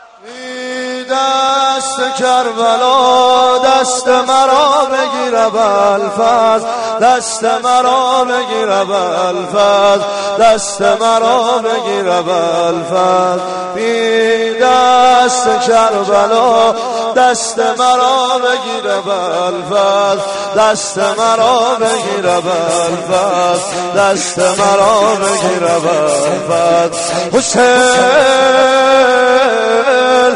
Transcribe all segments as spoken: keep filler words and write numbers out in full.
دست کربلا دست مرا بگیر ابوالفضل، دست مرا بگیر ابوالفضل، دست مرا بگیر ابوالفضل. بی دست کربلا دست مرا بگیر ابوالفضل، دست مرا بگیر ابوالفضل، دست مرا بگیر ابوالفضل. حسین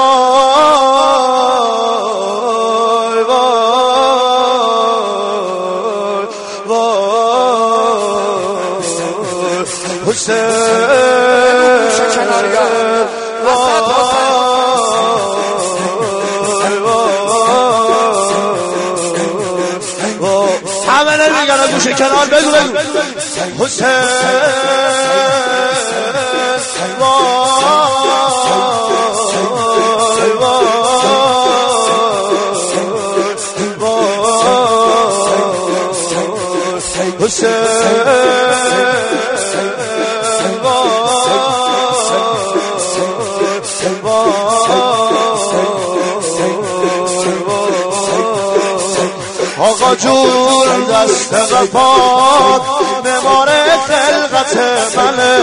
وای وای وای حسین همه نمیگن از گوشه کنار بگو بگو حسین آقا جون دست وفات نمار خلقت منه،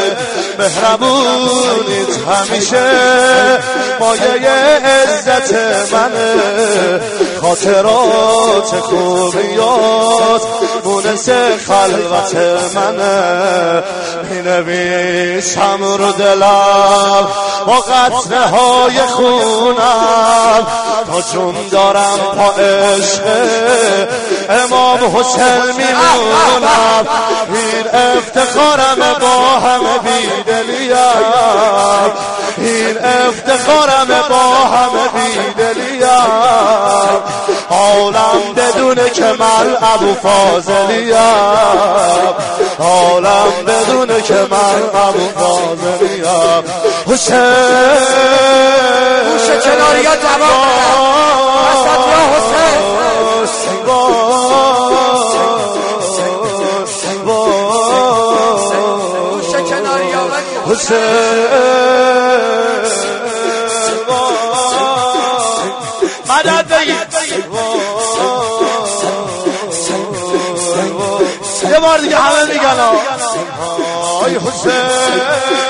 مهربونیت همیشه مایه عزت منه، خاطرات خوبیات مونس خلوت منه، مینویسم رو دلم با قطره های خونم تا جون دارم پا عشق امام حسین میمونم. این افتخارم با همه بیدلیم، این افتخارم با همه بیدلیم، عالم بدونه که من ابو فاضلیم، عالم بدونه که من ابو فاضلیم. حسین گوشه کناری ها جواب حسد یا حسین گوشه کناری ها حسین مدد بگید یه بار دیگه همه میگن آی حسین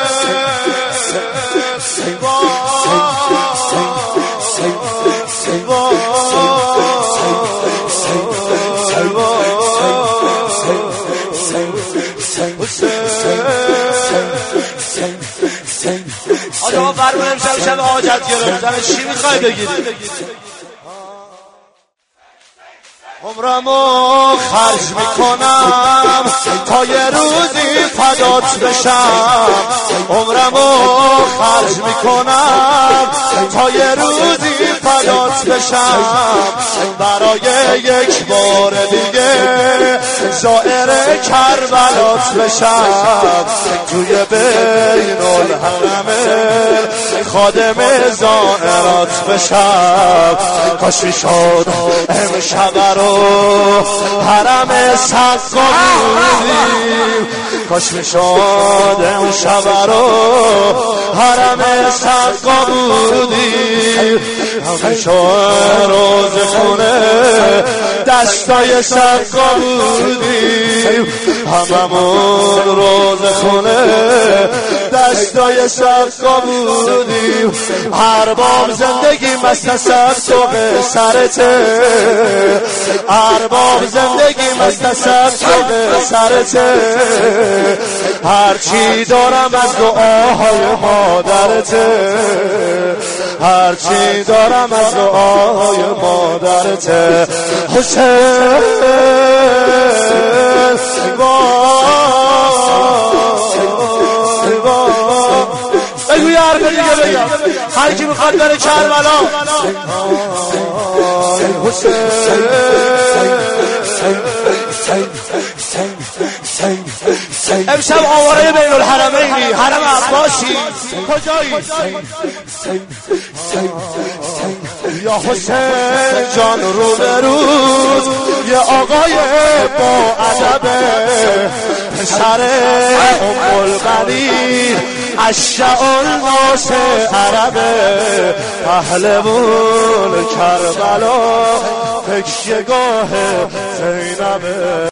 آجا قربون امشب شب حاجت گرفتن چی میخوای بگید؟ عمرمو خرج میکنم تا یه روزی فدات بشم، عمرمو خرج میکنم تا یه روزی فدات بشم، برای یک بار دیگه زائر کربلات بشم، توی بین الحرم خادم زائرات بشم. کاش میشد امشب رو حرم سقا بودیم، کاش میشد امشب رو حرم سقا بودیم، همیشه روز خونه دستای سقا بودیم، هممون روز خونه دستای سقا بودیم. ارباب زندگی مست صدق سرته، ارباب زندگی مست صدق سرته، هرچی دارم از دعاهای مادرته، هرچی دارم از دعاهای مادرته. حسین بگو یه حرف دیگه بگم، هر کی میخواد بره کربلا. حسین امشب آواره بین الحرمینی، حرم عباسی، کجایی؟ یا حسین جان رو به روز یه آقای با ادبه، پسر ام البنین الناس عربه اهلمون کربلا تکیهگاه زینبه